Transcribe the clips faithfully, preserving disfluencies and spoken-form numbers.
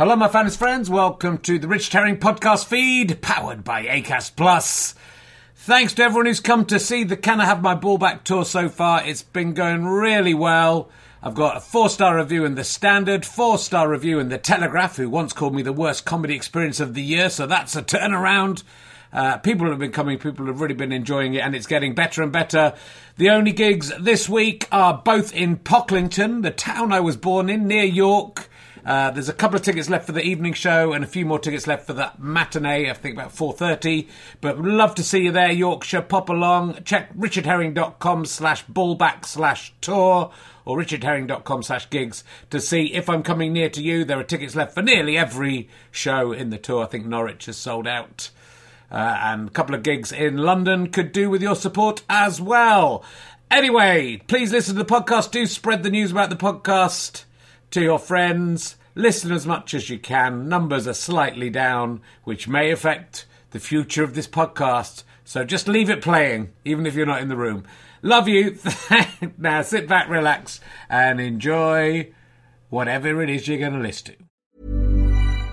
Hello, my fans friends. Welcome to the Richard Herring podcast feed, powered by Acast Plus. Thanks to everyone who's come to see the Can I Have My Ball Back tour so far. It's been going really well. I've got a four-star review in The Standard, four-star review in The Telegraph, who once called me the worst comedy experience of the year, so that's a turnaround. Uh, people have been coming, people have really been enjoying it, and it's getting better and better. The only gigs this week are both in Pocklington, the town I was born in, near York. Uh, there's a couple of tickets left for the evening show and a few more tickets left for the matinee, I think about four thirty. But would love to see you there, Yorkshire. Pop along. Check richardherring.com slash ballback slash tour or richardherring.com slash gigs to see if I'm coming near to you. There are tickets left for nearly every show in the tour. I think Norwich has sold out. Uh, and a couple of gigs in London could do with your support as well. Anyway, please listen to the podcast. Do spread the news about the podcast to your friends. Listen as much as you can. Numbers are slightly down, which may affect the future of this podcast. So just leave it playing, even if you're not in the room. Love you. Now sit back, relax, and enjoy whatever it is you're going to listen to.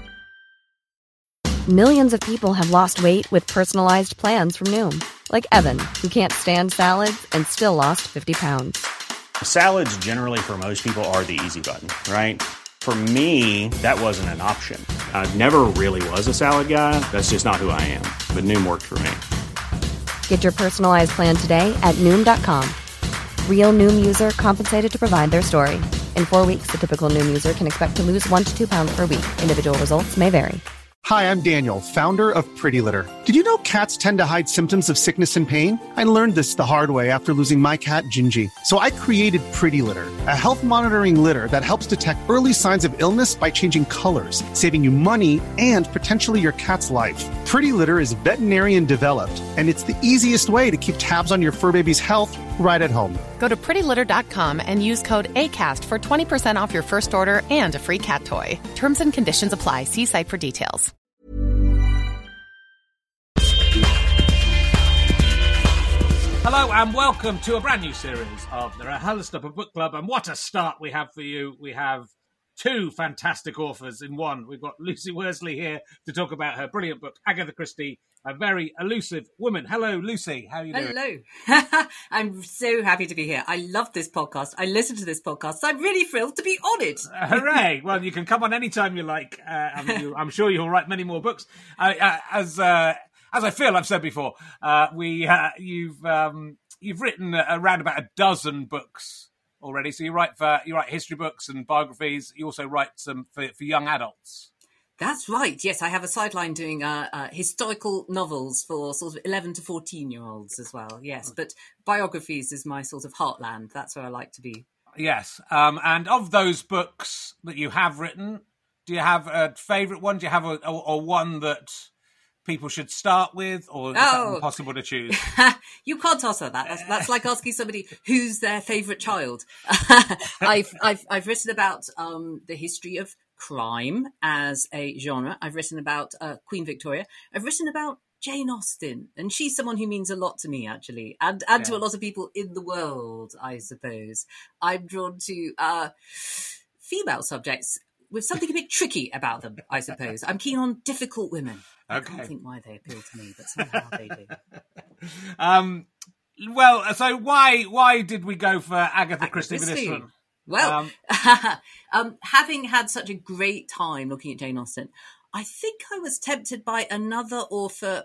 Millions of people have lost weight with personalized plans from Noom. Like Evan, who can't stand salads and still lost fifty pounds. Salads generally for most people are the easy button, right? For me, that wasn't an option. I never really was a salad guy. That's just not who I am. But Noom worked for me. Get your personalized plan today at Noom dot com. Real Noom user compensated to provide their story. In four weeks, the typical Noom user can expect to lose one to two pounds per week. Individual results may vary. Hi, I'm Daniel, founder of Pretty Litter. Did you know cats tend to hide symptoms of sickness and pain? I learned this the hard way after losing my cat, Gingy. So I created Pretty Litter, a health monitoring litter that helps detect early signs of illness by changing colors, saving you money and potentially your cat's life. Pretty Litter is veterinarian developed, and it's the easiest way to keep tabs on your fur baby's health right at home. Go to pretty litter dot com and use code ACAST for twenty percent off your first order and a free cat toy. Terms and conditions apply. See site for details. Hello and welcome to a brand new series of the Hallistopper Book Club. And what a start we have for you. We have two fantastic authors in one. We've got Lucy Worsley here to talk about her brilliant book, Agatha Christie, a very elusive woman. Hello, Lucy. How are you doing? Hello. I'm so happy to be here. I love this podcast. I listen to this podcast. So I'm really thrilled to be on it. Uh, hooray. Well, you can come on anytime you like. Uh, I'm, you, I'm sure you'll write many more books. Uh, uh, as... Uh, As I feel I've said before, uh, we uh, you've um, you've written around about a dozen books already. So you write for you write history books and biographies. You also write some for, for young adults. That's right. Yes, I have a sideline doing uh, uh, historical novels for sort of eleven to fourteen year olds as well. Yes, but biographies is my sort of heartland. That's where I like to be. Yes, um, and of those books that you have written, do you have a favourite one? Do you have a, a, a one that people should start with, or is oh. that impossible to choose? You can't answer that. That's, that's like asking somebody who's their favourite child. I've, I've, I've written about um, the history of crime as a genre. I've written about uh, Queen Victoria. I've written about Jane Austen, and she's someone who means a lot to me, actually, and, and yeah. to a lot of people in the world, I suppose. I'm drawn to uh, female subjects with something a bit tricky about them, I suppose. I'm keen on difficult women. Okay. I can't think why they appeal to me, but somehow they do. Um, well, so why why did we go for Agatha, Agatha Christie for this one? Well, um, um, having had such a great time looking at Jane Austen, I think I was tempted by another author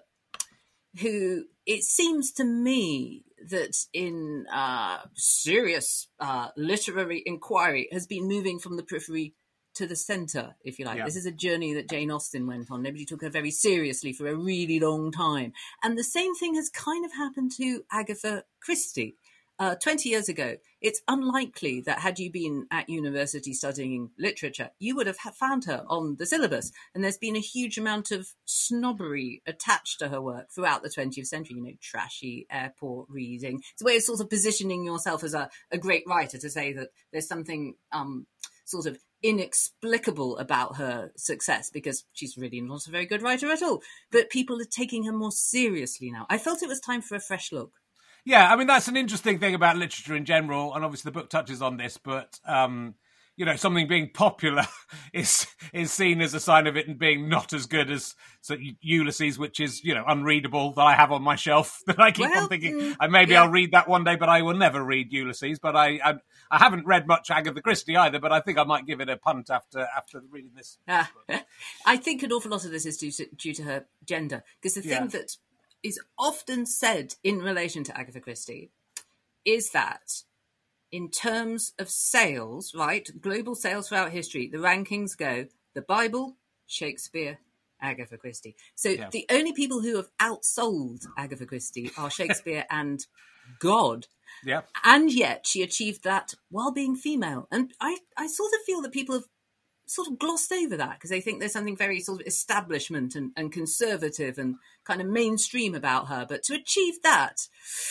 who, it seems to me, that in uh, serious uh, literary inquiry has been moving from the periphery to the centre, if you like. Yeah. This is a journey that Jane Austen went on. Nobody took her very seriously for a really long time. And the same thing has kind of happened to Agatha Christie. Uh, twenty years ago, it's unlikely that had you been at university studying literature, you would have found her on the syllabus. And there's been a huge amount of snobbery attached to her work throughout the twentieth century, you know, trashy airport reading. It's a way of sort of positioning yourself as a, a great writer, to say that there's something um, sort of inexplicable about her success, because she's really not a very good writer at all. But people are taking her more seriously now. I felt it was time for a fresh look. Yeah, I mean, that's an interesting thing about literature in general, and obviously the book touches on this, but um, you know, something being popular is is seen as a sign of it being not as good as so Ulysses, which is, you know, unreadable, that I have on my shelf, that I keep Well, on thinking, mm, and maybe yeah. I'll read that one day, but I will never read Ulysses. But I, I I haven't read much Agatha Christie either, but I think I might give it a punt after after reading this. Ah, I think an awful lot of this is due to, due to her gender, because the Yeah. thing that is often said in relation to Agatha Christie is that in terms of sales, right, global sales throughout history, the rankings go the Bible, Shakespeare, Agatha Christie. So Yeah. the only people who have outsold Agatha Christie are Shakespeare and God. Yeah. And yet she achieved that while being female. And I, I sort of feel that people have sort of glossed over that because they think there's something very sort of establishment and, and conservative and kind of mainstream about her. But to achieve that,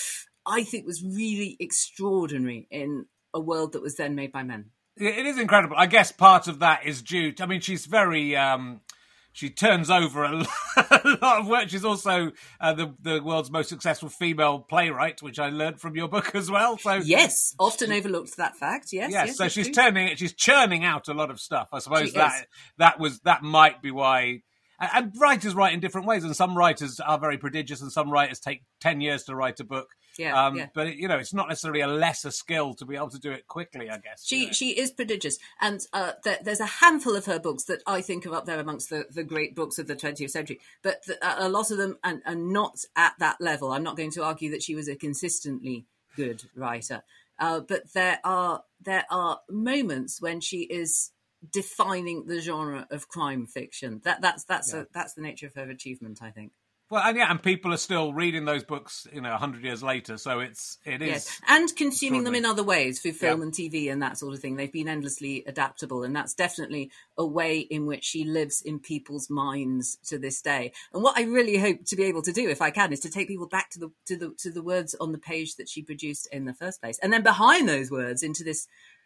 I think was really extraordinary in a world that was then made by men. It is incredible. I guess part of that is due to, I mean, she's very, um, she turns over a lot of work. She's also uh, the, the world's most successful female playwright, which I learned from your book as well. So Yes, often overlooked that fact. Yes, yes, yes, so it's she's true. turning, she's churning out a lot of stuff. I suppose She that is. that was that might be why. And and writers write in different ways, and some writers are very prodigious, and some writers take ten years to write a book. Yeah, um, yeah. But you know, it's not necessarily a lesser skill to be able to do it quickly, I guess. She you know. she is prodigious, and uh, there, there's a handful of her books that I think are up there amongst the, the great books of the twentieth century. But the, a lot of them are, are not at that level. I'm not going to argue that she was a consistently good writer, uh, but there are there are moments when she is defining the genre of crime fiction. That that's that's Yeah. a, that's the nature of her achievement, I think. Well, and yeah, and people are still reading those books, you know, a hundred years later. So it's it is. Yes, and consuming them in extraordinary. other ways through film Yeah. and T V and that sort of thing. They've been endlessly adaptable, and that's definitely a way in which she lives in people's minds to this day. And what I really hope to be able to do, if I can, is to take people back to the to the to the words on the page that she produced in the first place, and then behind those words into this,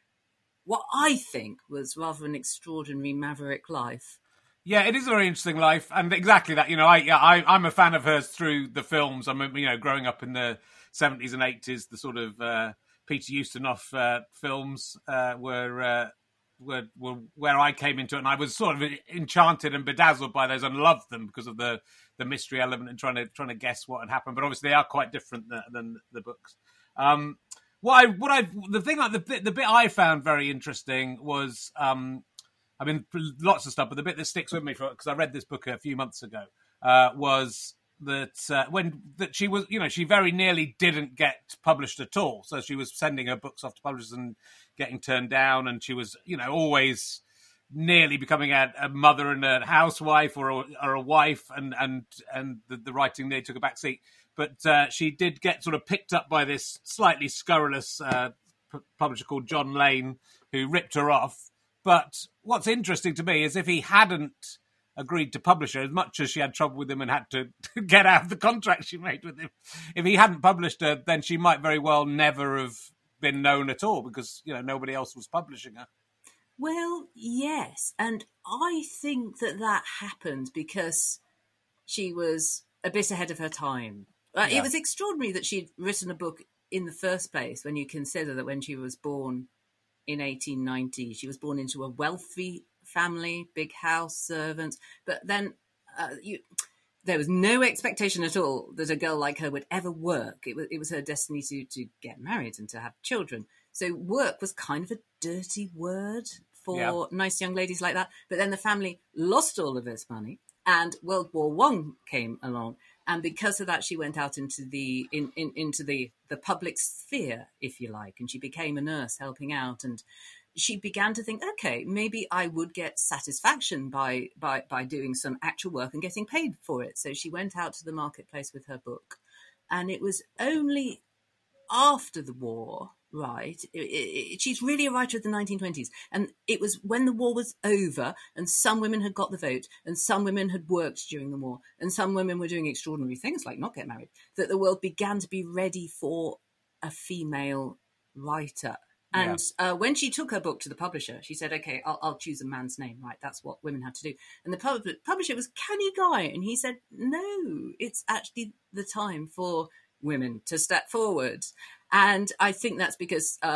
what I think was rather an extraordinary maverick life. Yeah, it is a very interesting life, and exactly that. You know, I, yeah, I I'm a fan of hers through the films. I'm, you know, growing up in the seventies and eighties, the sort of uh, Peter Ustinov uh, films uh, were, uh, were were where I came into it, and I was sort of enchanted and bedazzled by those, and loved them because of the, the mystery element and trying to trying to guess what had happened. But obviously, they are quite different than, than the books. Um, what I what I the thing the bit the bit I found very interesting was. Um, I mean, lots of stuff, but the bit that sticks with me, because I read this book a few months ago, uh, was that uh, when that she was, you know, she very nearly didn't get published at all. So she was sending her books off to publishers and getting turned down, and she was, you know, always nearly becoming a, a mother and a housewife or a, or a wife, and and and the, the writing nearly took a back seat. But uh, she did get sort of picked up by this slightly scurrilous uh, p- publisher called John Lane, who ripped her off. But what's interesting to me is if he hadn't agreed to publish her, as much as she had trouble with him and had to get out of the contract she made with him, if he hadn't published her, then she might very well never have been known at all because, you know, nobody else was publishing her. Well, yes, and I think that that happened because she was a bit ahead of her time. Uh, Yeah. It was extraordinary that she'd written a book in the first place when you consider that when she was born in eighteen ninety, she was born into a wealthy family, big house, servants, but then uh, you, there was no expectation at all that a girl like her would ever work. It was, it was her destiny to, to get married and to have children. So work was kind of a dirty word for Yeah. nice young ladies like that. But then the family lost all of its money and World War One came along. And because of that, she went out into the in, in into the, the public sphere, if you like, and she became a nurse helping out. And she began to think, okay, maybe I would get satisfaction by by by doing some actual work and getting paid for it. So she went out to the marketplace with her book, and it was only after the war. Right. It, it, she's really a writer of the nineteen twenties. And it was when the war was over and some women had got the vote and some women had worked during the war and some women were doing extraordinary things like not get married, that the world began to be ready for a female writer. And yeah. uh, when she took her book to the publisher, she said, OK, I'll, I'll choose a man's name. Right. That's what women had to do. And the pub- publisher was canny guy. And he said, no, it's actually the time for women to step forward. And I think that's because uh,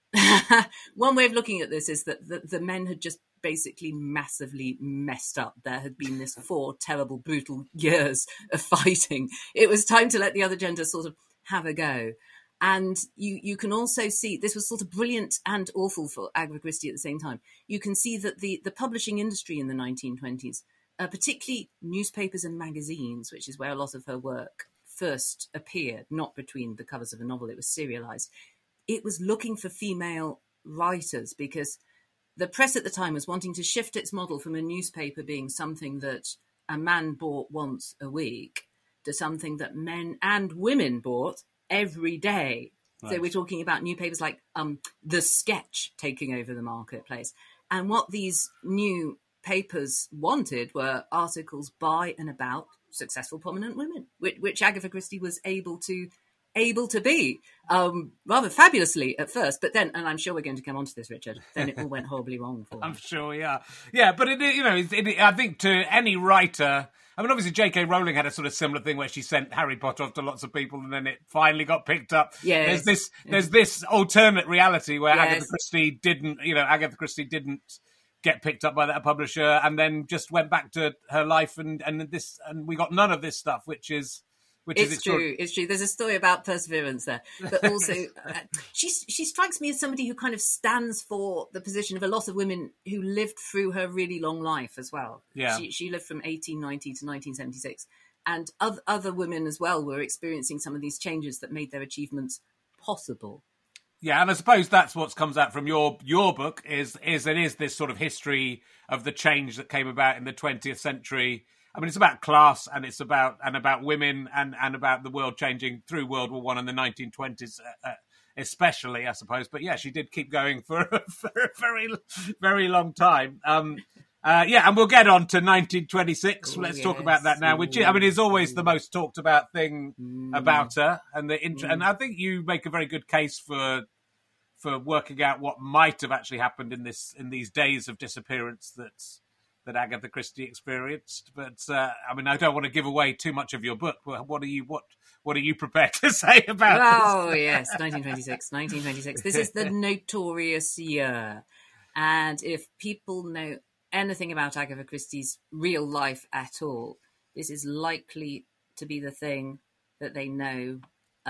one way of looking at this is that the, the men had just basically massively messed up. There had been this four terrible, brutal years of fighting. It was time to let the other gender sort of have a go. And you, you can also see, this was sort of brilliant and awful for Agatha Christie at the same time. You can see that the, the publishing industry in the nineteen twenties, uh, particularly newspapers and magazines, which is where a lot of her work first appeared, not between the covers of a novel, it was serialized. It was looking for female writers because the press at the time was wanting to shift its model from a newspaper being something that a man bought once a week to something that men and women bought every day. Right. So we're talking about new papers like um, The Sketch taking over the marketplace. And what these new papers wanted were articles by and about successful prominent women, which, which Agatha Christie was able to able to be um, rather fabulously at first, but then, and I'm sure we're going to come on to this, Richard, then it all went horribly wrong for her. I'm sure, yeah. Yeah, but it, you know, it, it, I think to any writer, I mean, obviously J K Rowling had a sort of similar thing where she sent Harry Potter off to lots of people and then it finally got picked up. Yes. There's this, there's this alternate reality where Yes. Agatha Christie didn't, you know, Agatha Christie didn't get picked up by that publisher and then just went back to her life and, and this, and we got none of this stuff, which is, Which it's is true. It's true. There's a story about perseverance there, but also uh, she she strikes me as somebody who kind of stands for the position of a lot of women who lived through her really long life as well. Yeah, she she lived from eighteen ninety to nineteen seventy-six, and other other women as well were experiencing some of these changes that made their achievements possible. Yeah, and I suppose that's what comes out from your your book is is it is this sort of history of the change that came about in the twentieth century. I mean, it's about class and it's about and about women and, and about the world changing through World War One and the nineteen twenties, uh, especially, I suppose. But yeah, she did keep going for, for a very, very long time. Um, uh, yeah, and we'll get on to nineteen twenty-six. Ooh, Let's yes. talk about that now, which I mean is always the most talked about thing Mm. about her. And the int- Mm. and I think you make a very good case for for working out what might have actually happened in this in these days of disappearance that's. that Agatha Christie experienced, but uh, I mean, I don't want to give away too much of your book. What are you what What are you prepared to say about oh, this? yes, nineteen twenty-six, nineteen twenty-six. This is the notorious year, and if people know anything about Agatha Christie's real life at all, this is likely to be the thing that they know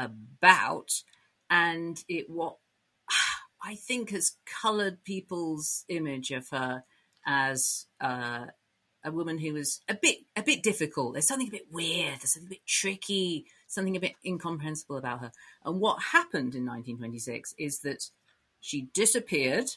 about, and it what I think has coloured people's image of her as uh, a woman who was a bit a bit difficult. There's something a bit weird, there's something a bit tricky, something a bit incomprehensible about her. And what happened in nineteen twenty-six is that she disappeared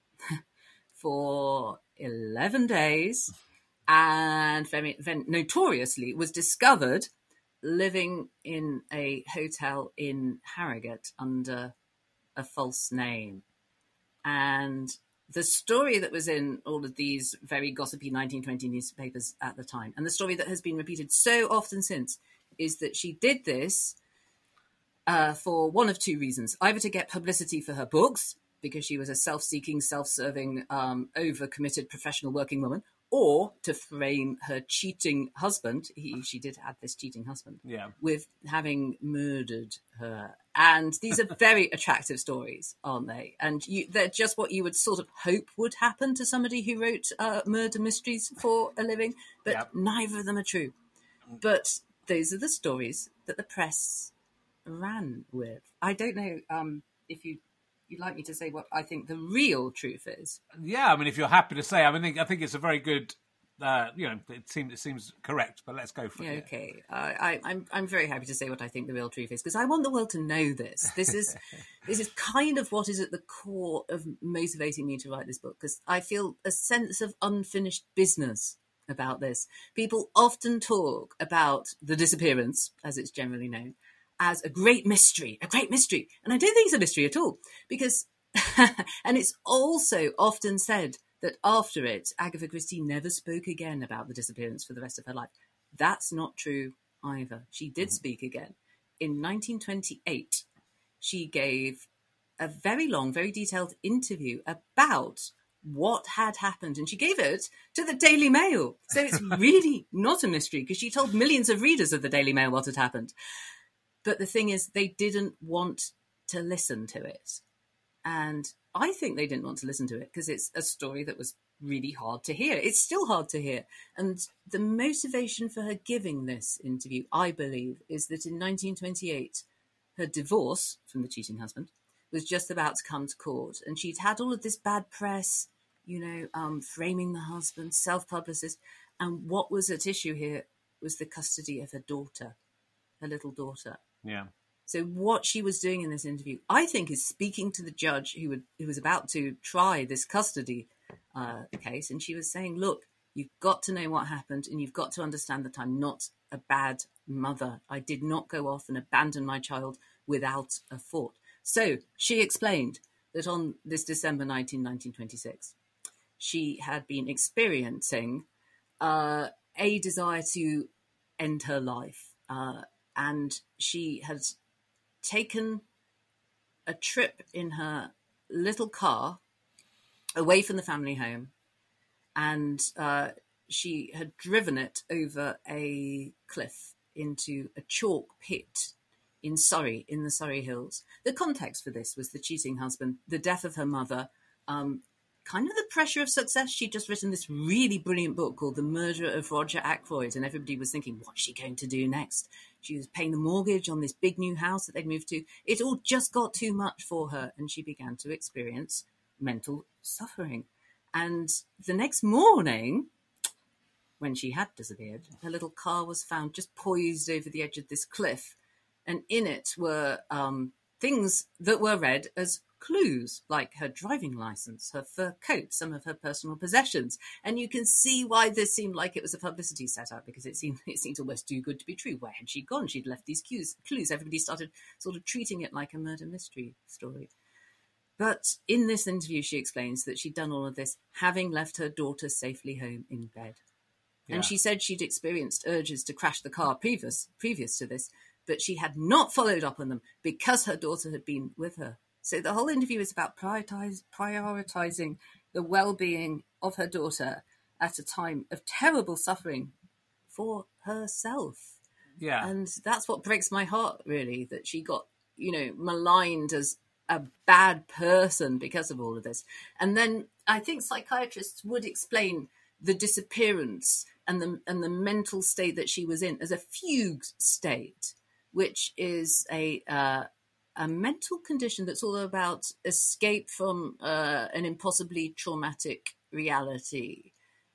for eleven days and very, very notoriously was discovered living in a hotel in Harrogate under a false name. And the story that was in all of these very gossipy nineteen twenty newspapers at the time, and the story that has been repeated so often since, is that she did this uh, for one of two reasons. Either to get publicity for her books, because she was a self-seeking, self-serving, um, over-committed professional working woman, or to frame her cheating husband, he, she did have this cheating husband, Yeah. with having murdered her. And these are very attractive stories, aren't they? And you, they're just what you would sort of hope would happen to somebody who wrote uh, murder mysteries for a living, but Yep. neither of them are true. But those are the stories that the press ran with. I don't know um, if you... you'd like me to say what I think the real truth is. Yeah, I mean, if you're happy to say, I mean, I think it's a very good, uh, you know, it seems it seems correct, but let's go for Yeah, it. okay. I, I, I'm I'm very happy to say what I think the real truth is, because I want the world to know this. This is this is kind of what is at the core of motivating me to write this book, because I feel a sense of unfinished business about this. People often talk about the disappearance, as it's generally known, as a great mystery, a great mystery. And I don't think it's a mystery at all, because, and it's also often said that after it, Agatha Christie never spoke again about the disappearance for the rest of her life. That's not true either. She did speak again. In nineteen twenty-eight, she gave a very long, very detailed interview about what had happened, and she gave it to the Daily Mail. So it's really not a mystery, because she told millions of readers of the Daily Mail what had happened. But the thing is, they didn't want to listen to it. And I think they didn't want to listen to it because it's a story that was really hard to hear. It's still hard to hear. And the motivation for her giving this interview, I believe, is that in nineteen twenty-eight, her divorce from the cheating husband was just about to come to court. And she'd had all of this bad press, you know, um, framing the husband, self-publicist. And what was at issue here was the custody of her daughter, her little daughter. Yeah. So what she was doing in this interview, I think, is speaking to the judge who, would, who was about to try this custody uh, case. And she was saying, look, you've got to know what happened and you've got to understand that I'm not a bad mother. I did not go off and abandon my child without a fault. So she explained that on this December nineteenth, nineteen twenty-six, she had been experiencing uh, a desire to end her life. Uh, and she had taken a trip in her little car away from the family home, and uh, she had driven it over a cliff into a chalk pit in Surrey, in the Surrey Hills. The context for this was the cheating husband, the death of her mother, um, kind of the pressure of success. She'd just written this really brilliant book called The Murder of Roger Ackroyd, and everybody was thinking, what's she going to do next? She was paying the mortgage on this big new house that they'd moved to. It all just got too much for her, and she began to experience mental suffering. And the next morning, when she had disappeared, her little car was found just poised over the edge of this cliff, and in it were um, things that were read as clues, like her driving license, her fur coat, some of her personal possessions. And you can see why this seemed like it was a publicity setup, because it seemed it seemed almost too good to be true. Where had she gone? She'd left these clues. clues. Everybody started sort of treating it like a murder mystery story. But in this interview, she explains that she'd done all of this having left her daughter safely home in bed. Yeah. And she said she'd experienced urges to crash the car previous previous to this, but she had not followed up on them because her daughter had been with her. So the whole interview is about prioritize, prioritizing the well-being of her daughter at a time of terrible suffering for herself. Yeah. And that's what breaks my heart, really, that she got, you know, maligned as a bad person because of all of this. And then I think psychiatrists would explain the disappearance and the and the mental state that she was in as a fugue state, which is a uh, a mental condition that's all about escape from uh, an impossibly traumatic reality.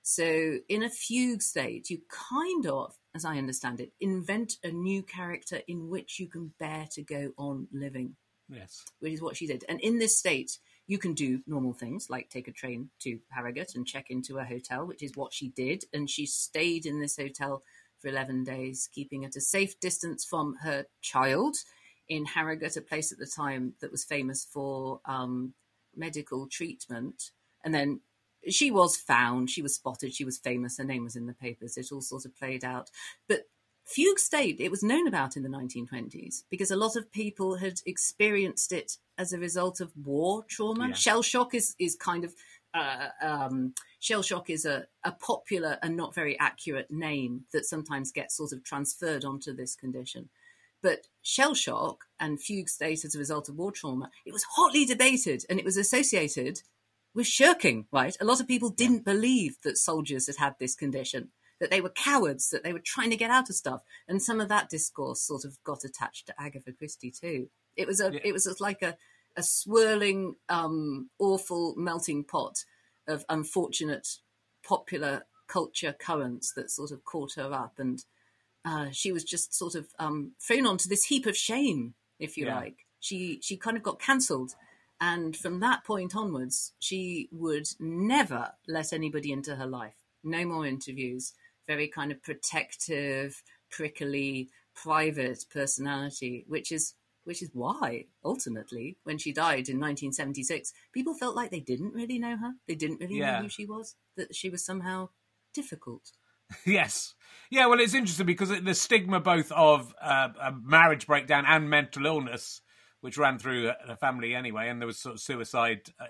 So in a fugue state, you kind of, as I understand it, invent a new character in which you can bear to go on living. Yes. Which is what she did. And in this state, you can do normal things like take a train to Harrogate and check into a hotel, which is what she did. And she stayed in this hotel for eleven days, keeping at a safe distance from her child in Harrogate, a place at the time that was famous for um, medical treatment. And then she was found, she was spotted, she was famous, her name was in the papers. It all sort of played out. But fugue state, it was known about in the nineteen twenties because a lot of people had experienced it as a result of war trauma. Yeah. Shell shock is, is kind of, uh, um, shell shock is a, a popular and not very accurate name that sometimes gets sort of transferred onto this condition. But shell shock and fugue state as a result of war trauma, it was hotly debated and it was associated with shirking, right? A lot of people didn't believe that soldiers had had this condition, that they were cowards, that they were trying to get out of stuff. And some of that discourse sort of got attached to Agatha Christie too. It was a, yeah. it was like a, a swirling, um, awful melting pot of unfortunate popular culture currents that sort of caught her up. And uh, she was just sort of um, thrown onto this heap of shame, if you yeah. like. She, she kind of got cancelled. And from that point onwards, she would never let anybody into her life. No more interviews. Very kind of protective, prickly, private personality, which is which is why, ultimately, when she died in nineteen seventy-six, people felt like they didn't really know her. They didn't really yeah. know who she was, that she was somehow difficult. Yes. Yeah, well, it's interesting because the stigma both of uh, a marriage breakdown and mental illness, which ran through her family anyway, and there was sort of suicide uh,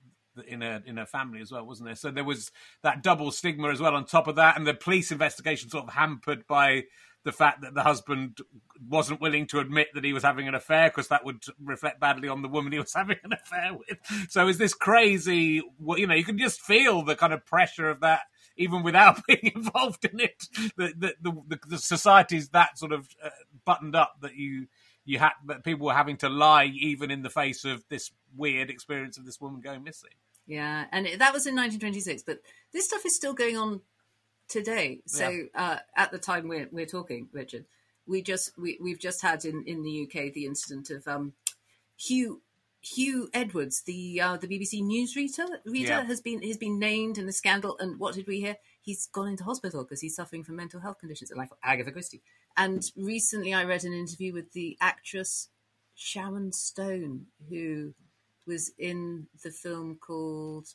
in a in a family as well, wasn't there? So there was that double stigma as well on top of that, and the police investigation sort of hampered by the the fact that the husband wasn't willing to admit that he was having an affair because that would reflect badly on the woman he was having an affair with. So is this crazy, you know, you can just feel the kind of pressure of that even without being involved in it. The, the, the, the society's that sort of uh, buttoned up that you you had that people were having to lie even in the face of this weird experience of this woman going missing. Yeah, and it, that was in nineteen twenty-six, but this stuff is still going on today. So yeah. uh, at the time we're we're talking, Richard, we just we we've just had in, in the U K the incident of um, Hugh Hugh Edwards, the uh, the B B C news reader, reader yeah. has been has been named in the scandal. And what did we hear? He's gone into hospital because he's suffering from mental health conditions, like Agatha Christie. And recently, I read an interview with the actress Sharon Stone, who was in the film called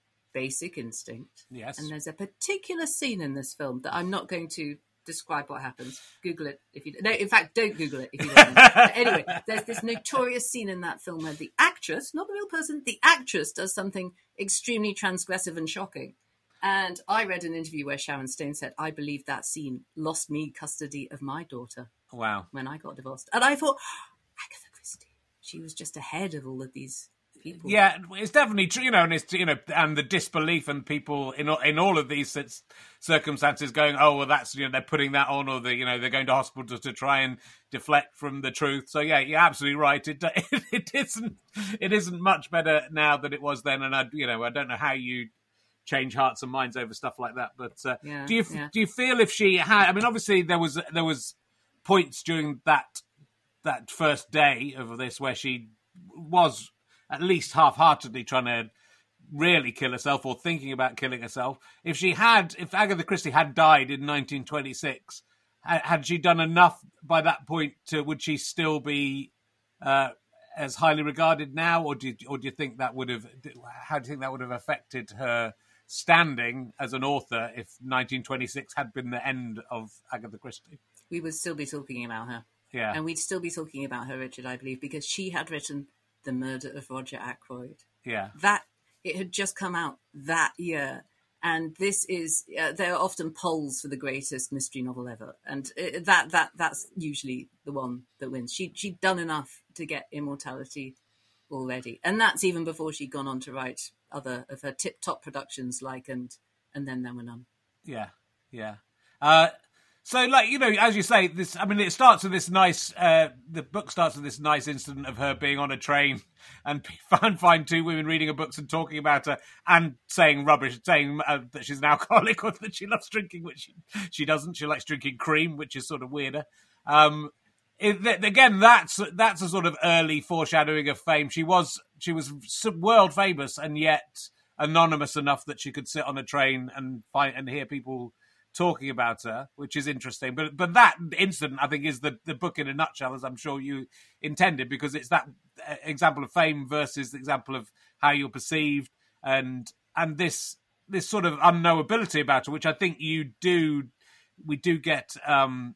Basic Instinct. Yes. And there's a particular scene in this film that I'm not going to describe what happens. Google it if you no. In fact, don't Google it if you don't. But anyway, there's this notorious scene in that film where the actress, not the real person, the actress does something extremely transgressive and shocking. And I read an interview where Sharon Stone said, "I believe that scene lost me custody of my daughter." Wow. When I got divorced, and I thought, Agatha Christie, she was just ahead of all of these people. Yeah, it's definitely true, you know, and it's, you know, and the disbelief and people in in all of these circumstances going, oh, well, that's, you know, they're putting that on, or the, you know, they're going to hospital to, to try and deflect from the truth. So yeah, you're absolutely right. It, it it isn't it isn't much better now than it was then, and I, you know, I don't know how you change hearts and minds over stuff like that. But uh, yeah, do you yeah. do you feel if she had? I mean, obviously there was there was points during that that first day of this where she was at least half-heartedly trying to really kill herself or thinking about killing herself. If she had, if Agatha Christie had died in nineteen twenty-six, had she done enough by that point to, would she still be uh, as highly regarded now, or do you, or do you think that would have? How do you think that would have affected her standing as an author if nineteen twenty-six had been the end of Agatha Christie? We would still be talking about her. Yeah, and we'd still be talking about her, Richard, I believe, because she had written The Murder of Roger Ackroyd. Yeah. That, it had just come out that year. And this is, uh, there are often polls for the greatest mystery novel ever. And it, that that that's usually the one that wins. She, she'd done enough to get immortality already. And that's even before she'd gone on to write other of her tip-top productions like And and Then There Were None. Yeah, yeah. Uh, So, like, you know, as you say, this, I mean, it starts with this nice, uh, the book starts with this nice incident of her being on a train and find, find two women reading her books and talking about her and saying rubbish, saying uh, that she's an alcoholic or that she loves drinking, which she, she doesn't. She likes drinking cream, which is sort of weirder. Um, it, th- again, that's that's a sort of early foreshadowing of fame. She was she was world famous and yet anonymous enough that she could sit on a train and find and hear people talking about her, which is interesting. But but that incident, I think, is the, the book in a nutshell, as I'm sure you intended, because it's that example of fame versus the example of how you're perceived, and and this this sort of unknowability about her, which I think you do, we do get um,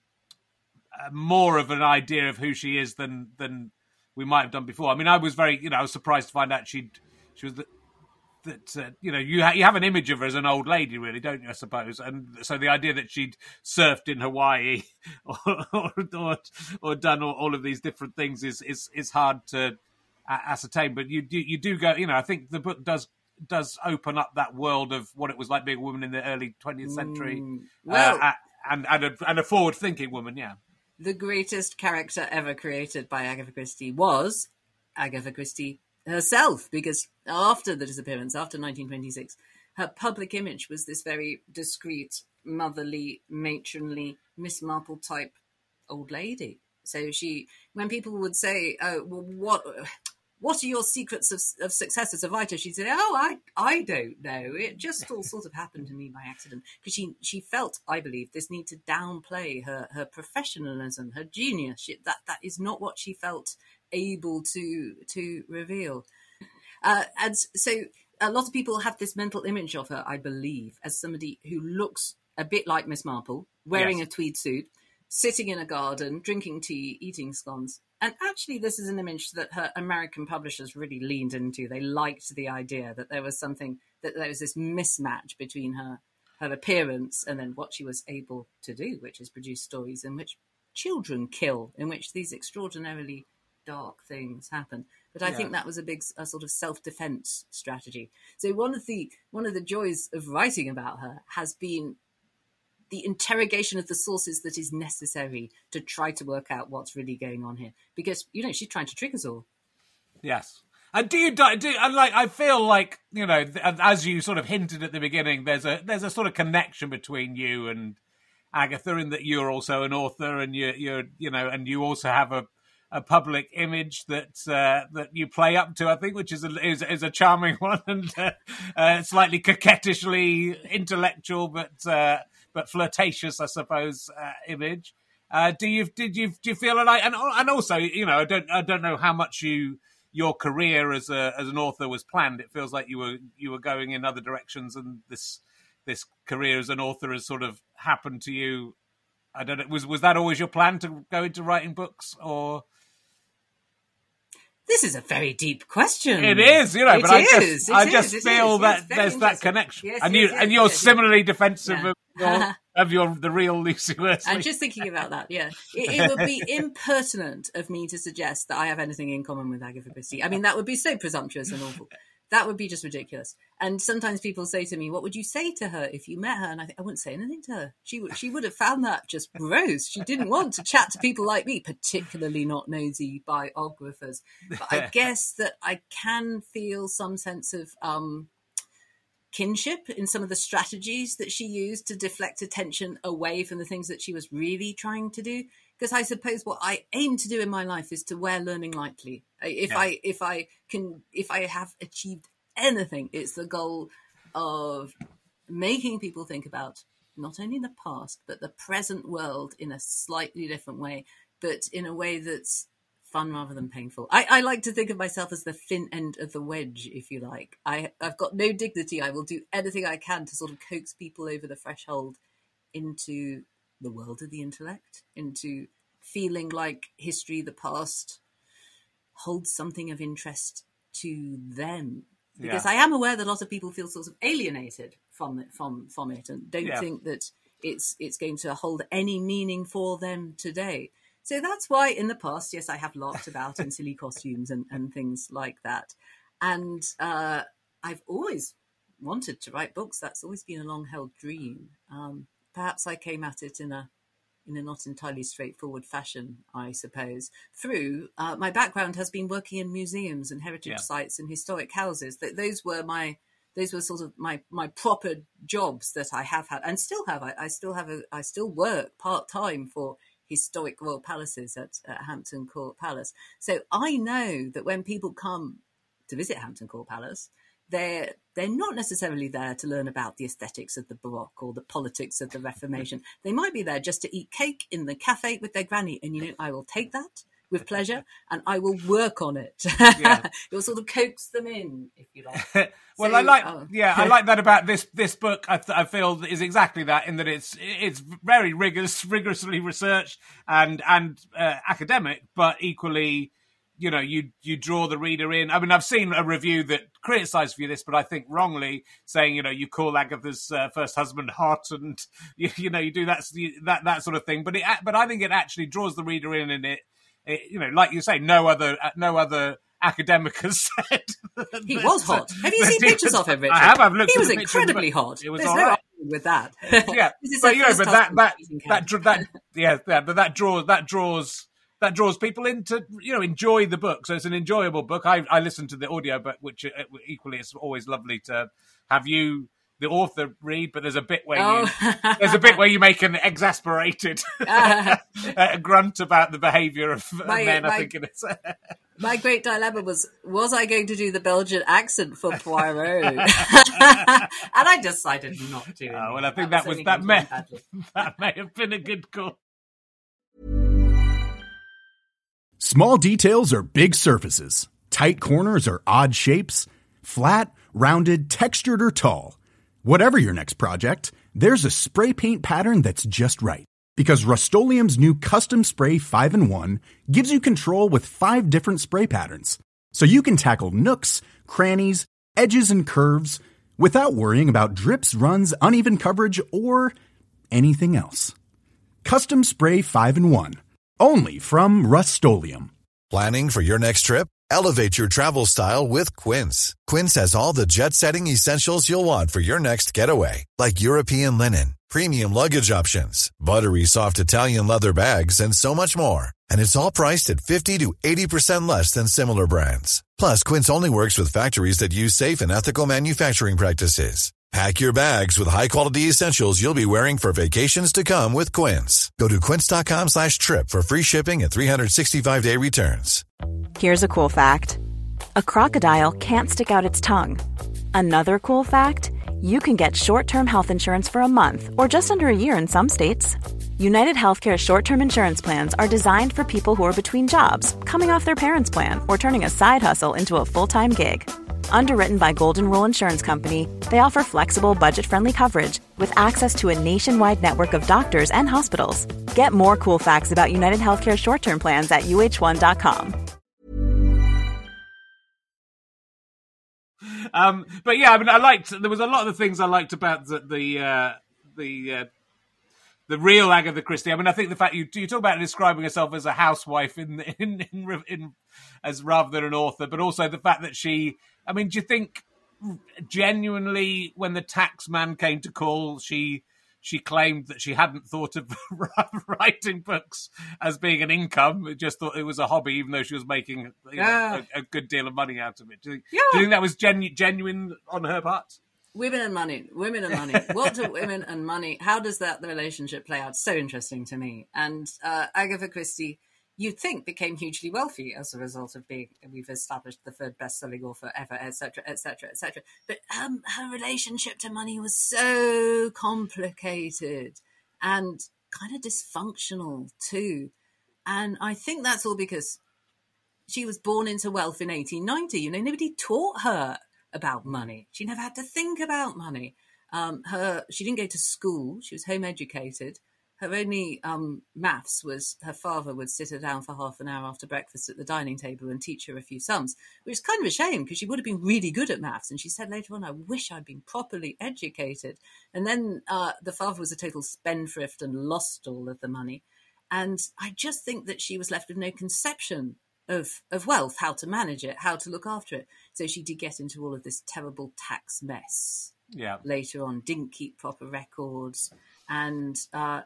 more of an idea of who she is than than we might have done before. I mean, I was very, you know, I was surprised to find out she she was the, that, uh, you know, you, ha- you have an image of her as an old lady, really, don't you, I suppose? And so the idea that she'd surfed in Hawaii or or, or, or done all, all of these different things is is, is hard to a- ascertain. But you do, you do go, you know, I think the book does does open up that world of what it was like being a woman in the early twentieth century. Mm, well, uh, and, and, a, and a forward-thinking woman, yeah. The greatest character ever created by Agatha Christie was Agatha Christie herself, because after the disappearance, after nineteen twenty-six, her public image was this very discreet, motherly, matronly, Miss Marple type old lady. So she, when people would say, "Oh, well, what, what are your secrets of, of success as a writer?" she'd say, "Oh, I, I don't know. It just all sort of happened to me by accident." Because she, she felt, I believe, this need to downplay her, her professionalism, her genius. She, that, that is not what she felt able to to reveal. Uh, and so a lot of people have this mental image of her, I believe, as somebody who looks a bit like Miss Marple, wearing yes. a tweed suit, sitting in a garden, drinking tea, eating scones. And actually, this is an image that her American publishers really leaned into. They liked the idea that there was something, that there was this mismatch between her her appearance, and then what she was able to do, which is produce stories in which children kill, in which these extraordinarily dark things happen. But I yeah. think that was a big a sort of self-defense strategy. So one of the one of the joys of writing about her has been the interrogation of the sources that is necessary to try to work out what's really going on here. Because, you know, she's trying to trick us all. Yes. And do you do? And like, I feel like, you know, as you sort of hinted at the beginning, there's a there's a sort of connection between you and Agatha, in that you're also an author, and you you're you know, and you also have a, a public image that uh, that you play up to, I think, which is a is, is a charming one, and uh, uh, slightly coquettishly intellectual, but uh, but flirtatious, I suppose, uh, image. Uh, do you did you do you feel like, and and also, you know, I don't I don't know how much you. your career as a as an author was planned. It feels like you were you were going in other directions, and this this career as an author has sort of happened to you. I don't know. Was was that always your plan, to go into writing books, or? This is a very deep question. It is, you know, it but I is, just I is, just feel is, that there's that connection, yes, and yes, you yes, and you're yes, similarly yes. defensive Yeah. of your, of your the real Lucy Worsley. I'm just thinking about that, yeah. It, it would be impertinent of me to suggest that I have anything in common with Agatha Christie. I mean, that would be so presumptuous and awful. That would be just ridiculous. And sometimes people say to me, what would you say to her if you met her? And I think I wouldn't say anything to her. She would, she would have found that just gross. She didn't want to chat to people like me, particularly not nosy biographers. But I guess that I can feel some sense of um, kinship in some of the strategies that she used to deflect attention away from the things that she was really trying to do. Because I suppose what I aim to do in my life is to wear learning lightly. If yeah. I if I can if I have achieved anything, it's the goal of making people think about not only the past but the present world in a slightly different way, but in a way that's fun rather than painful. I, I like to think of myself as the thin end of the wedge, if you like. I, I've got no dignity. I will do anything I can to sort of coax people over the threshold into the world of the intellect, into feeling like history, the past, holds something of interest to them. Because yeah. I am aware that a lot of people feel sort of alienated from it, from from it, and don't yeah. think that it's it's going to hold any meaning for them today. So that's why in the past, yes, I have laughed about in silly costumes and, and things like that. And uh, I've always wanted to write books. That's always been a long-held dream. Um, perhaps I came at it in a in a not entirely straightforward fashion, I suppose. Through uh, my background has been working in museums and heritage yeah. sites and historic houses. That those were my those were sort of my my proper jobs that I have had and still have. I, I still have a I still work part time for historic royal palaces at, at Hampton Court Palace. So I know that when people come to visit Hampton Court Palace, they're they're not necessarily there to learn about the aesthetics of the Baroque or the politics of the Reformation. They might be there just to eat cake in the cafe with their granny, and you know, I will take that with pleasure and I will work on it. Yeah. You'll sort of coax them in, if you like. Well, so, I like, oh. yeah, I like that about this this book. I, th- I feel is exactly that, in that it's it's very rigorous, rigorously researched and and uh, academic, but equally, you know, you you draw the reader in. I mean, I've seen a review that criticised you this, but I think wrongly, saying, you know, you call Agatha's uh, first husband hot, and you, you know, you do that that that sort of thing. But it, but I think it actually draws the reader in, and it, it you know, like you say, no other no other academic has said. He was hot. Have you seen pictures of him, Richard? I have. I've looked. He at was the incredibly pictures, hot. It was There's all no right. argument with that. Yeah, but you know, but that that that, that that yeah, yeah, but that draws that draws. That draws people in to, you know, enjoy the book. So it's an enjoyable book. I, I listened to the audio book, which equally is always lovely to have you, the author, read. But there's a bit where oh. you there's a bit where you make an exasperated uh, grunt about the behaviour of my, men. My, I think it is. My great dilemma was: was I going to do the Belgian accent for Poirot? And I decided not to. Oh, well, I think that, that was, was that may that may have been a good call. Small details are big surfaces. Tight corners are odd shapes. Flat, rounded, textured, or tall. Whatever your next project, there's a spray paint pattern that's just right. Because Rust-Oleum's new Custom Spray five in one gives you control with five different spray patterns. So you can tackle nooks, crannies, edges, and curves without worrying about drips, runs, uneven coverage, or anything else. Custom Spray five in one. Only from Rust-Oleum. Planning for your next trip? Elevate your travel style with Quince. Quince has all the jet-setting essentials you'll want for your next getaway, like European linen, premium luggage options, buttery soft Italian leather bags, and so much more. And it's all priced at fifty to eighty percent less than similar brands. Plus, Quince only works with factories that use safe and ethical manufacturing practices. Pack your bags with high-quality essentials you'll be wearing for vacations to come with Quince. Go to quince.com slash trip for free shipping and three sixty-five day returns. Here's a cool fact. A crocodile can't stick out its tongue. Another cool fact, you can get short-term health insurance for a month or just under a year in some states. United Healthcare short-term insurance plans are designed for people who are between jobs, coming off their parents' plan, or turning a side hustle into a full-time gig. Underwritten by Golden Rule Insurance Company, they offer flexible, budget-friendly coverage with access to a nationwide network of doctors and hospitals. Get more cool facts about United Healthcare short-term plans at U H one dot com. Um, but yeah, I mean, I liked. There was a lot of the things I liked about the the uh, the, uh, the real Agatha Christie. I mean, I think the fact you you talk about describing herself as a housewife in in, in in as rather than an author, but also the fact that she. I mean, do you think genuinely when the tax man came to call, she she claimed that she hadn't thought of writing books as being an income, just thought it was a hobby, even though she was making you know, Yeah. a, a good deal of money out of it? Do you, Yeah. do you think that was genu- genuine on her part? Women and money, women and money. What do women and money, how does that the relationship play out? So interesting to me. And uh, Agatha Christie, you'd think, became hugely wealthy as a result of being, we've established the third best-selling author ever, et cetera, et cetera, et cetera. But um, her relationship to money was so complicated and kind of dysfunctional too. And I think that's all because she was born into wealth in eighteen ninety. You know, nobody taught her about money. She never had to think about money. Um, her, she didn't go to school. She was home educated. Her only um, maths was her father would sit her down for half an hour after breakfast at the dining table and teach her a few sums, which is kind of a shame because she would have been really good at maths. And she said later on, I wish I'd been properly educated. And then uh, the father was a total spendthrift and lost all of the money. And I just think that she was left with no conception of, of wealth, how to manage it, how to look after it. So she did get into all of this terrible tax mess Yeah. later on, didn't keep proper records. And uh,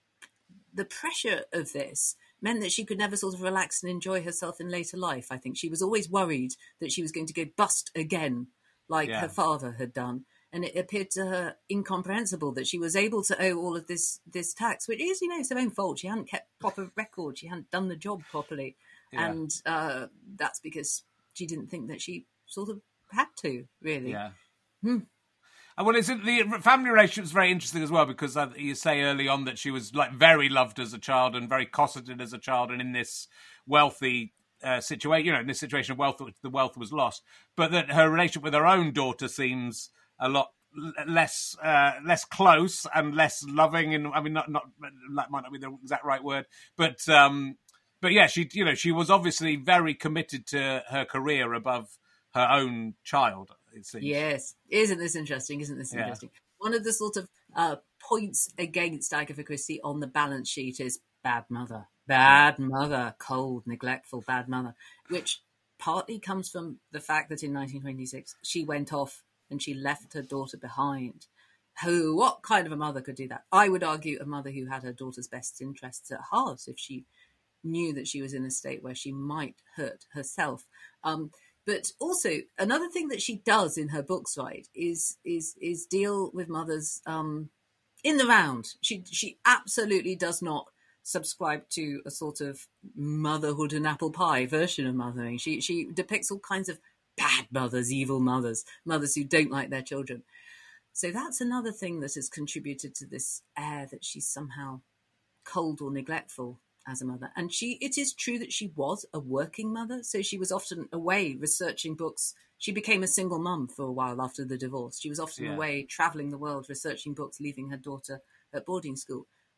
the pressure of this meant that she could never sort of relax and enjoy herself in later life. I think she was always worried that she was going to go bust again, like Yeah. her father had done. And it appeared to her incomprehensible that she was able to owe all of this this tax, which is, you know, it's her own fault. She hadn't kept proper records. She hadn't done the job properly. Yeah. And uh, that's because she didn't think that she sort of had to, really. Yeah. Hmm. And well, it's the family relationship is very interesting as well because uh, you say early on that she was like very loved as a child and very cosseted as a child, and in this wealthy uh, situation, you know, in this situation of wealth, the wealth was lost. But that her relationship with her own daughter seems a lot less uh, less close and less loving. And I mean, not not that might not be the exact right word, but um, but yeah, she you know she was obviously very committed to her career above her own child. It seems. Yes. Isn't this interesting? Isn't this Yeah. interesting? One of the sort of uh, points against Agatha Christie on the balance sheet is bad mother. Bad mother. Cold, neglectful, bad mother. Which partly comes from the fact that in nineteen twenty-six she went off and she left her daughter behind. Who, what kind of a mother could do that? I would argue a mother who had her daughter's best interests at heart if she knew that she was in a state where she might hurt herself. Um, But also another thing that she does in her books, right, is is is deal with mothers um, in the round. She she absolutely does not subscribe to a sort of motherhood and apple pie version of mothering. She she depicts all kinds of bad mothers, evil mothers, mothers who don't like their children. So that's another thing that has contributed to this air that she's somehow cold or neglectful as a mother. And she, it is true that she was a working mother, so she was often away researching books. She became a single mum for a while after the divorce. She was often Yeah. away traveling the world researching books, leaving her daughter at boarding school.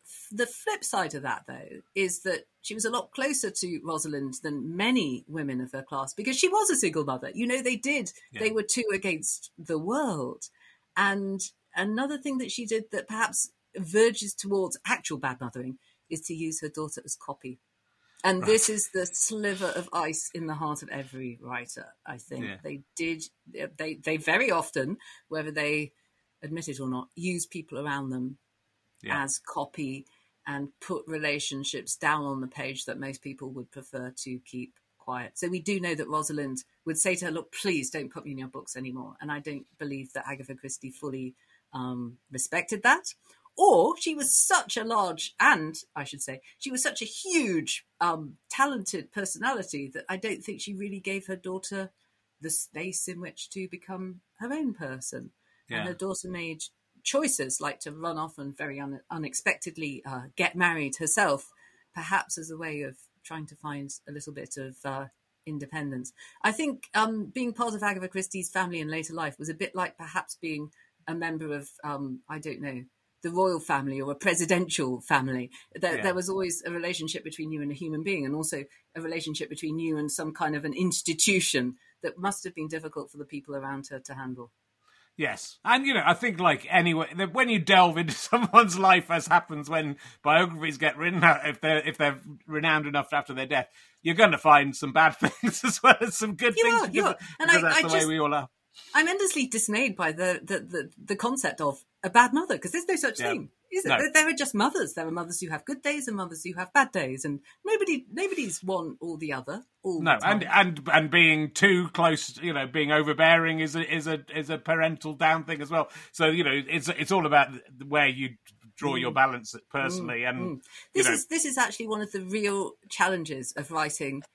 the flip side of that, though, is that she was a lot closer to Rosalind than many women of her class, because she was a single mother. You know, they did. Yeah. They were two against the world. And another thing that she did that perhaps verges towards actual bad mothering is to use her daughter as copy. And right. this is the sliver of ice in the heart of every writer, I think. Yeah. They did, they, they very often, whether they admit it or not, use people around them yeah. as copy and put relationships down on the page that most people would prefer to keep quiet. So we do know that Rosalind would say to her, look, please don't put me in your books anymore. And I don't believe that Agatha Christie fully um, respected that. Or she was such a large, and I should say, she was such a huge, um, talented personality that I don't think she really gave her daughter the space in which to become her own person. Yeah. And her daughter made choices like to run off and very un- unexpectedly uh, get married herself, perhaps as a way of trying to find a little bit of uh, independence. I think um, being part of Agatha Christie's family in later life was a bit like perhaps being a member of, um, I don't know, the royal family or a presidential family. There, yeah. there was always a relationship between you and a human being, and also a relationship between you and some kind of an institution that must have been difficult for the people around her to handle. Yes. And, you know, I think, like, anyway, when you delve into someone's life, as happens when biographies get written out, if they're, if they're renowned enough after their death, you're going to find some bad things as well as some good you things. Are, because, you are. And because I, that's I the just, way we all are. I'm endlessly dismayed by the, the, the, the concept of a bad mother, because there's no such yeah. thing, is it? No. There are just mothers. There are mothers who have good days and mothers who have bad days, and nobody, nobody's one or the other. All no, the time. and and and being too close, you know, being overbearing is a is a is a parental down thing as well. So you know, it's it's all about where you draw mm. your balance personally, mm. and mm. this you know. is this is actually one of the real challenges of writing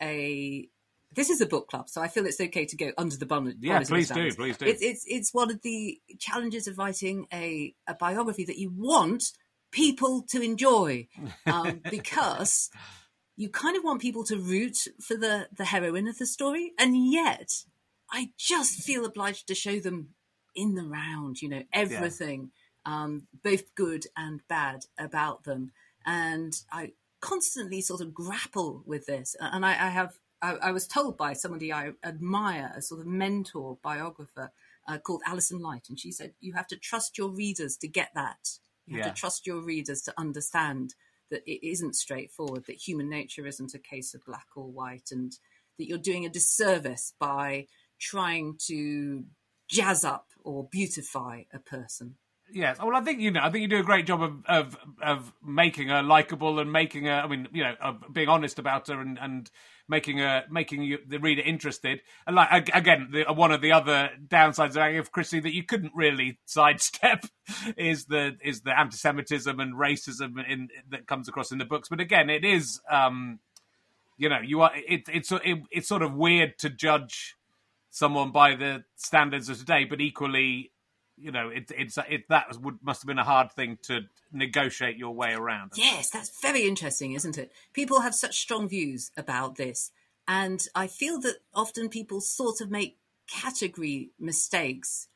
a. This is a book club, so I feel it's okay to go under the bonnet. Yeah, please do, please do. It's, it's it's one of the challenges of writing a, a biography that you want people to enjoy, um, because you kind of want people to root for the, the heroine of the story, and yet I just feel obliged to show them in the round, you know, everything, yeah. um, both good and bad about them. And I constantly sort of grapple with this, and I, I have... I was told by somebody I admire, a sort of mentor biographer uh, called Alison Light, and she said, you have to trust your readers to get that. You have yeah. to trust your readers to understand that it isn't straightforward, that human nature isn't a case of black or white, and that you're doing a disservice by trying to jazz up or beautify a person. Yes, well, I think you know. I think you do a great job of of, of making her likable and making her. I mean, you know, of being honest about her and, and making her making you, the reader interested. And like again, the, one of the other downsides of Agatha Christie that you couldn't really sidestep is the is the anti-Semitism and racism in, that comes across in the books. But again, it is, um, you know, you are. It, it's it, it's sort of weird to judge someone by the standards of today, but equally. You know, it, it's it that would must have been a hard thing to negotiate your way around. Yes, that's very interesting, isn't it? People have such strong views about this, and I feel that often people sort of make category mistakes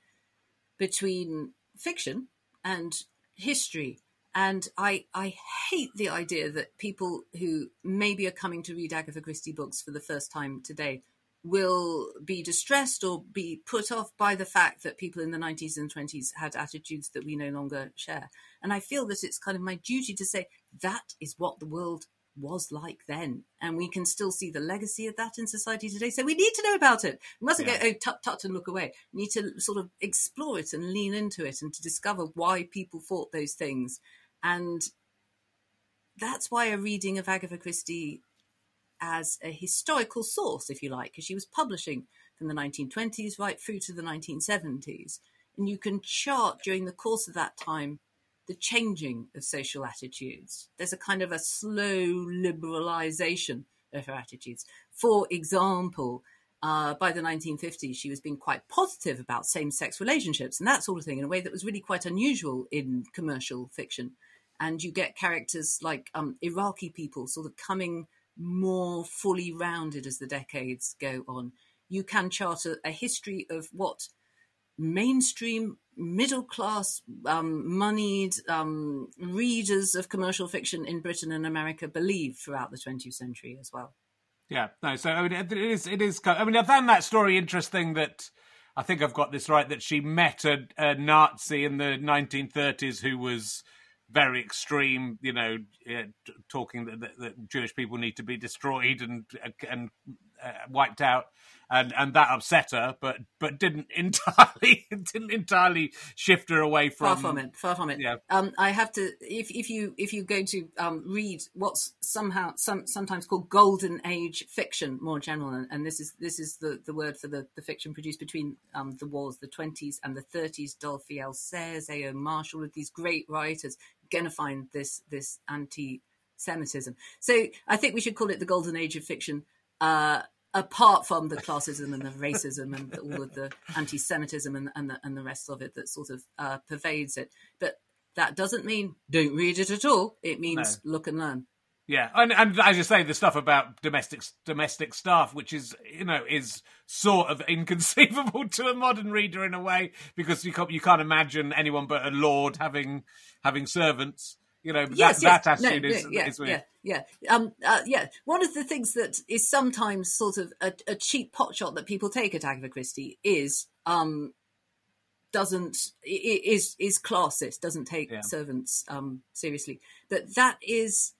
between fiction and history. And I I hate the idea that people who maybe are coming to read Agatha Christie books for the first time today will be distressed or be put off by the fact that people in the nineties and twenties had attitudes that we no longer share. And I feel that it's kind of my duty to say that is what the world was like then. And we can still see the legacy of that in society today. So we need to know about it. We mustn't yeah. go, oh, tut, tut, and look away. We need to sort of explore it and lean into it and to discover why people thought those things. And that's why a reading of Agatha Christie as a historical source, if you like, because she was publishing from the nineteen twenties right through to the nineteen seventies. And you can chart during the course of that time the changing of social attitudes. There's a kind of a slow liberalization of her attitudes. For example, uh, by the nineteen fifties, she was being quite positive about same-sex relationships and that sort of thing in a way that was really quite unusual in commercial fiction. And you get characters like um, Iraqi people sort of coming more fully rounded as the decades go on. You can chart a, a history of what mainstream, middle-class, um, moneyed um, readers of commercial fiction in Britain and America believe throughout the twentieth century as well. Yeah, no, so I mean, it is, it is, I mean, I found that story interesting that, I think I've got this right, that she met a, a Nazi in the nineteen thirties who was very extreme, you know, uh, talking that, that, that Jewish people need to be destroyed and and uh, wiped out, and and that upset her, but but didn't entirely didn't entirely shift her away from far from it. Far from it. Yeah. Um, I have to if if you if you go to um, read what's somehow some sometimes called golden age fiction, more general, and, and this is this is the, the word for the, the fiction produced between um, the wars, the twenties and the thirties. Dolphy L. Sayers, A O. Marshall, with these great writers, going to find this this anti-Semitism. So I think we should call it the golden age of fiction. Uh, apart from the classism and the racism and all of the anti-Semitism and, and, the, and the rest of it that sort of uh, pervades it. But that doesn't mean don't read it at all. It means no. Look and learn. Yeah, and, and as you say, the stuff about domestic domestic staff, which is, you know, is sort of inconceivable to a modern reader in a way, because you can't, you can't imagine anyone but a lord having having servants. You know, yes, that, yes. that attitude no, is, no, yeah, is weird. Yeah, yeah. Um, uh, yeah. One of the things that is sometimes sort of a, a cheap potshot that people take at Agatha Christie is um, doesn't is is classist, doesn't take yeah. servants um, seriously. But that is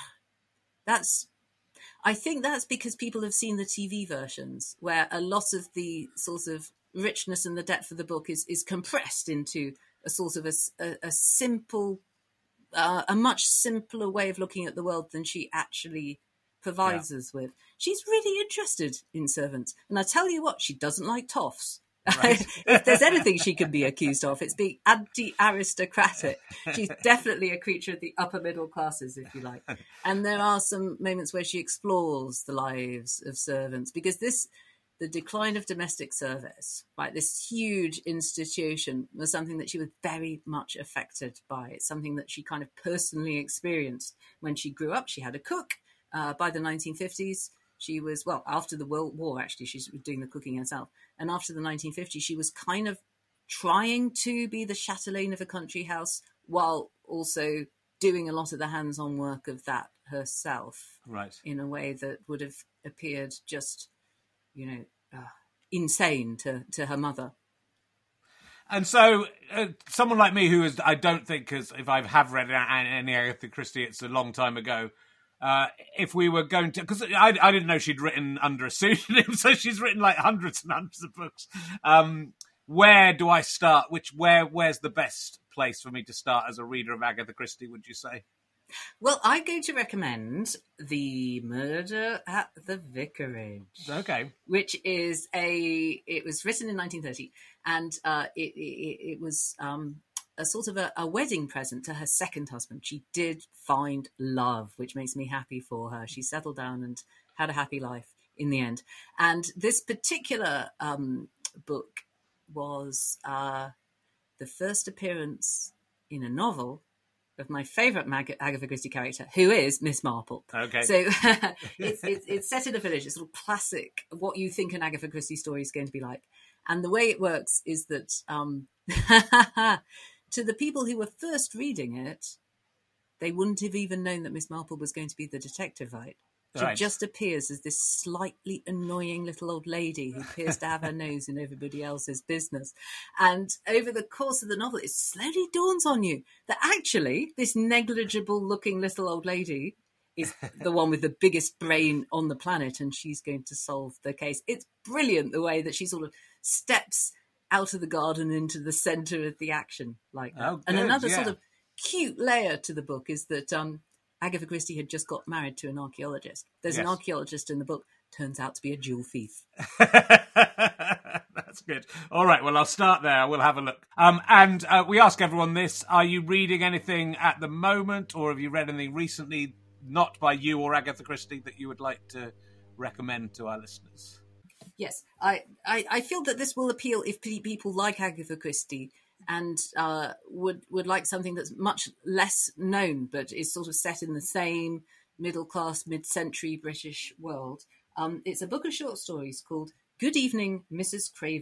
that's. I think that's because people have seen the T V versions where a lot of the sort of richness and the depth of the book is is compressed into a sort of a, a, a simple. Uh, a much simpler way of looking at the world than she actually provides yeah. us with. She's really interested in servants. And I tell you what, she doesn't like toffs. Right. If there's anything she can be accused of, it's being anti-aristocratic. She's definitely a creature of the upper middle classes, if you like. And there are some moments where she explores the lives of servants, because this... the decline of domestic service, right, this huge institution, was something that she was very much affected by. It's something that she kind of personally experienced when she grew up. She had a cook. Uh, by the nineteen fifties, she was, well, after the World War, actually, she's doing the cooking herself. And after the nineteen fifties, she was kind of trying to be the chatelaine of a country house while also doing a lot of the hands-on work of that herself. Right. In a way that would have appeared just... you know, uh, insane to, to her mother. And so uh, someone like me who is, I don't think, because if I have read any Agatha Christie, it's a long time ago. Uh, if we were going to, because I, I didn't know she'd written under a pseudonym, so she's written like hundreds and hundreds of books. Um, where do I start? Which, where, where's the best place for me to start as a reader of Agatha Christie, would you say? Well, I'm going to recommend The Murder at the Vicarage. Okay. Which is a, it was written in nineteen thirty, and uh, it, it, it was um, a sort of a, a wedding present to her second husband. She did find love, which makes me happy for her. She settled down and had a happy life in the end. And this particular um, book was uh, the first appearance in a novel of my favourite Mag- Agatha Christie character, who is Miss Marple. Okay. So it's, it's, it's set in a village. It's sort of classic, what you think an Agatha Christie story is going to be like. And the way it works is that um, to the people who were first reading it, they wouldn't have even known that Miss Marple was going to be the detective, right? She right. just appears as this slightly annoying little old lady who appears to have her nose in everybody else's business. And over the course of the novel, it slowly dawns on you that actually this negligible-looking little old lady is the one with the biggest brain on the planet, and she's going to solve the case. It's brilliant the way that she sort of steps out of the garden into the centre of the action like that. Oh, and another yeah. sort of cute layer to the book is that... Um, Agatha Christie had just got married to an archaeologist. There's yes. an archaeologist in the book, turns out to be a jewel thief. That's good. All right, well, I'll start there. We'll have a look. Um, and uh, we ask everyone this. Are you reading anything at the moment, or have you read anything recently, not by you or Agatha Christie, that you would like to recommend to our listeners? Yes, I, I, I feel that this will appeal if people like Agatha Christie and uh, would would like something that's much less known, but is sort of set in the same middle-class, mid-century British world. Um, it's a book of short stories called Good Evening, Missus Craven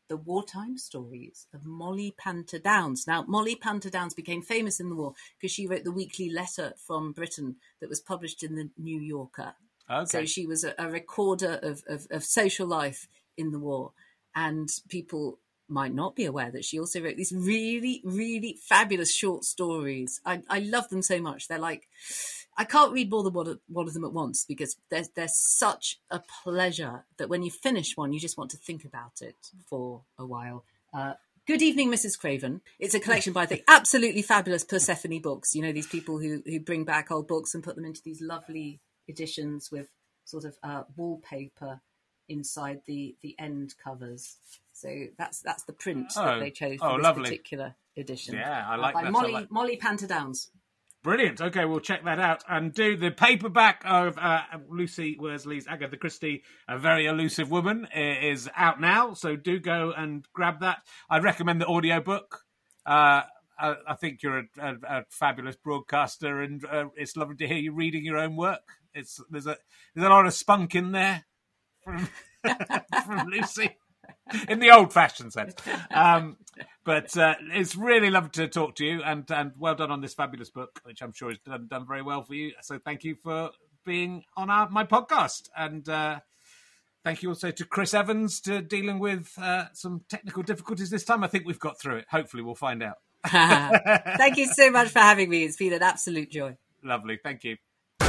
The Wartime Stories of Molly Panter Downs. Now, Molly Panter Downs became famous in the war because she wrote the weekly letter from Britain that was published in the New Yorker. Okay. So she was a, a recorder of, of, of social life in the war. And people might not be aware that she also wrote these really, really fabulous short stories. I, I love them so much. They're like, I can't read more than one of, one of them at once because they're, they're such a pleasure that when you finish one, you just want to think about it for a while. Uh, Good Evening, Missus Craven. It's a collection by the absolutely fabulous Persephone Books. You know, these people who, who bring back old books and put them into these lovely editions with sort of uh, wallpaper inside the, the end covers. So that's that's the print oh, that they chose for oh, this lovely. particular edition. Yeah, I like uh, by that. Molly, like... Molly Panter Downs. Brilliant. Okay, we'll check that out. And do the paperback of uh, Lucy Worsley's Agatha Christie, A Very Elusive Woman, is out now. So do go and grab that. I'd recommend the audiobook. Uh, I, I think you're a, a, a fabulous broadcaster, and uh, it's lovely to hear you reading your own work. It's there's a there's a lot of spunk in there from, from Lucy. In the old-fashioned sense. Um, but uh, it's really lovely to talk to you, and, and well done on this fabulous book, which I'm sure has done, done very well for you. So thank you for being on our, my podcast. And uh, thank you also to Chris Evans to dealing with uh, some technical difficulties this time. I think we've got through it. Hopefully we'll find out. Thank you so much for having me. It's been an absolute joy. Lovely. Thank you.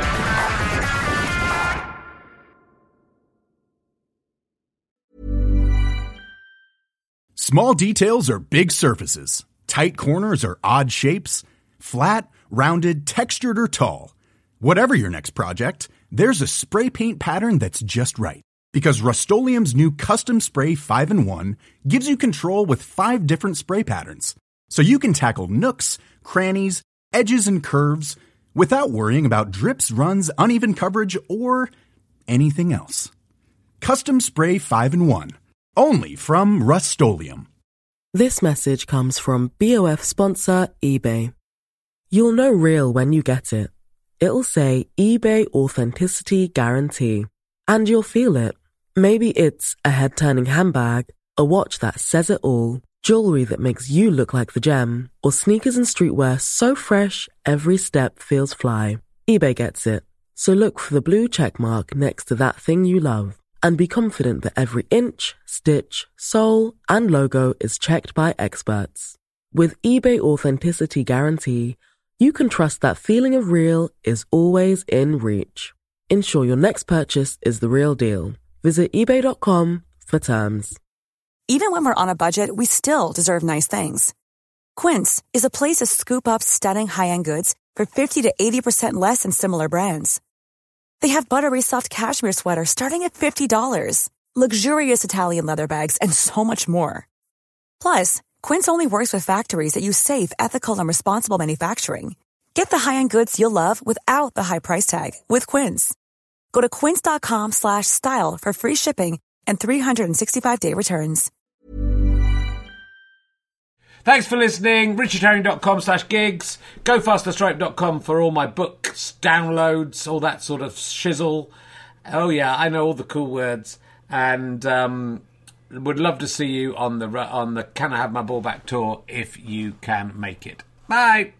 Small details are big surfaces. Tight corners are odd shapes. Flat, rounded, textured, or tall. Whatever your next project, there's a spray paint pattern that's just right. Because Rust-Oleum's new Custom Spray five in one gives you control with five different spray patterns. So you can tackle nooks, crannies, edges, and curves without worrying about drips, runs, uneven coverage, or anything else. Custom Spray five in one. Only from Rust-Oleum. This message comes from B O F sponsor eBay. You'll know real when you get it. It'll say eBay Authenticity Guarantee. And you'll feel it. Maybe it's a head-turning handbag, a watch that says it all, jewelry that makes you look like the gem, or sneakers and streetwear so fresh every step feels fly. eBay gets it. So look for the blue check mark next to that thing you love. And be confident that every inch, stitch, sole, and logo is checked by experts. With eBay Authenticity Guarantee, you can trust that feeling of real is always in reach. Ensure your next purchase is the real deal. Visit ebay dot com for terms. Even when we're on a budget, we still deserve nice things. Quince is a place to scoop up stunning high-end goods for fifty to eighty percent less than similar brands. They have buttery soft cashmere sweaters starting at fifty dollars, luxurious Italian leather bags, and so much more. Plus, Quince only works with factories that use safe, ethical, and responsible manufacturing. Get the high-end goods you'll love without the high price tag with Quince. Go to quince dot com slash style for free shipping and three sixty-five day returns. Thanks for listening. richard herring dot com slash gigs. go faster stripe dot com for all my books, downloads, all that sort of shizzle. Oh, yeah, I know all the cool words. And um, would love to see you on the on the Can I Have My Ball Back tour if you can make it. Bye.